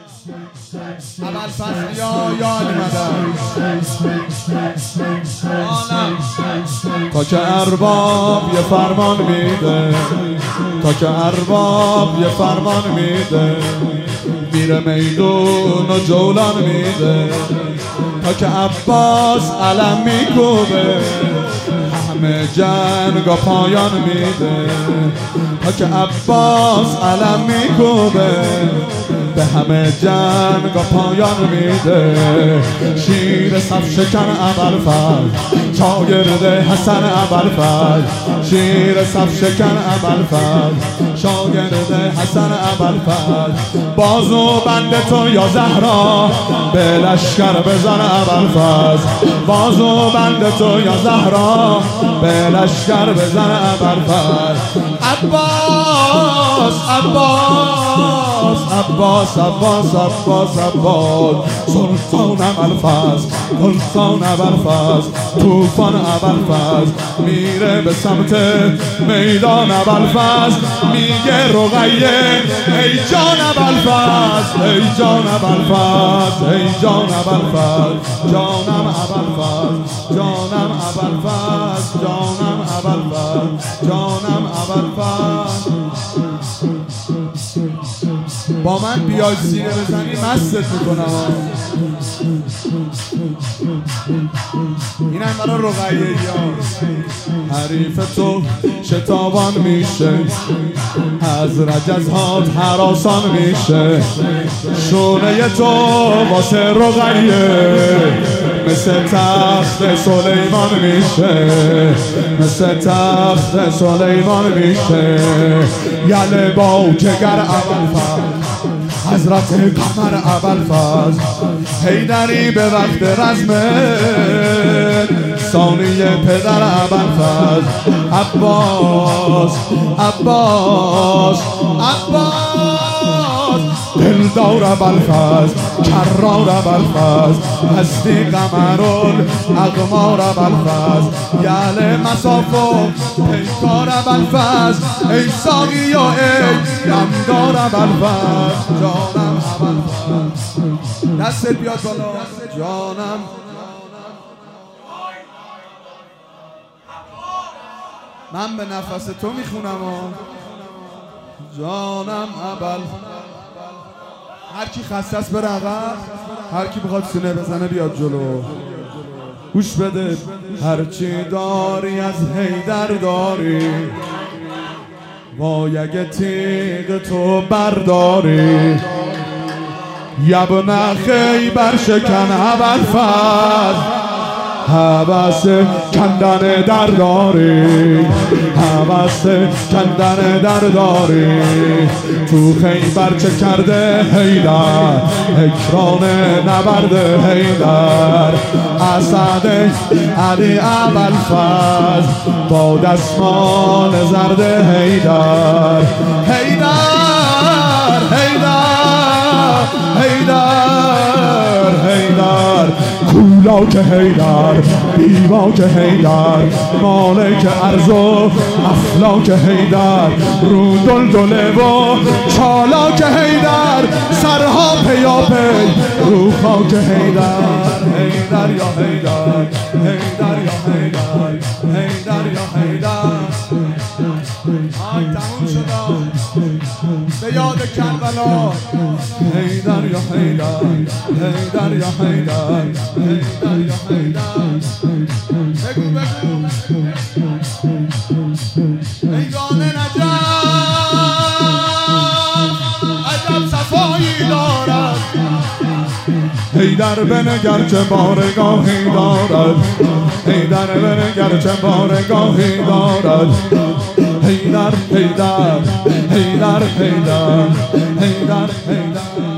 اول فصل یا علی مدد تا که ارباب یه فرمان میده، تا که ارباب یه فرمان میده، میره میدون و جولان میده، تا که عباس علم میکوبه همه جنگا پایان میده، تا که عباس علم میکوبه به همه جنگا پایان میده. شیر صف شکن ابوالفضل شاگرد حسن ابوالفضل، شیر صف شکن ابوالفضل شاگرد حسن ابوالفضل. بازو بند تو یا زهرا به لشکر بزن ابوالفضل، بازو بند تو یا زهرا به لشکر بزن ابوالفضل. عباس عباس عباس عباس عباس عباس سلطان ابوالفضل، سلطان ابوالفضل، طوفان ابوالفضل میره به سمت میدان ابوالفضل، میگه رقیه ای جان ابوالفضل، ای جان ابوالفضل، ای جان ابوالفضل، جانم ابوالفضل، جانم ابوالفضل، جانم ابوالفضل، جانم ابوالفضل. با من بیای سینه بزنی مستت میکنم. اینم برای رقیه یا حریف تو شتابان میشه، از رجزهات هراسان میشه، شونه تو واسه رقیه مثل تخت سلیمان میشه، مثل تخت سلیمان میشه. یله با جگر ابوالفضل حضرت قمر ابوالفضل، حیدری به وقت رزمه ثانیه پدر ابوالفضل. عباس عباس عباس دلدار ابوالفضل، کرار ابوالفضل، هستی قمرالاقمار ابوالفضل. یله مصاف و پیکار ابوالفضل، ای ساقی و ای دمدار ابوالفضل. جانم ابوالفضل، دستت بیاد بالا. جانم من به نفس تو میخونم. جانم ابوالفضل. هر کی خسته است بره عقب، هر کی بخواد سینه بزنه بیاد جلو. گوش بده، هرچی داری از حیدر داری، وای اگه تیغ تو برداری. یبن خیبر شکن ابوالفضل، هوس کندن در داری، هوس کندن در داری. تو خیبر چه کرده حیدر، اکران نبرد حیدر. اسد علی ابوالفضل با دستمال زرد حیدر. حیدر حیدر حیدر حیدر، کولاک حیدر، بیواک حیدر، مالک ارز و افلاک حیدر. رو دلدله و چالاک حیدر، سرها پیاپی رو خاک حیدر. حیدر یا حیدر، حیدر یا حیدر، حیدر یا حیدر. آی تموم شد به یاد کربلا. حیدر یا حیدر، حیدر یا حیدر، حیدر یا حیدر. بگو بگو میدان نجف عجب صفایی دارد. حیدر بنگر چه بارگاهی دارد، حیدر بنگر چه بارگاهی دارد. حیدر حیدر حیدر حیدر حیدر حیدر.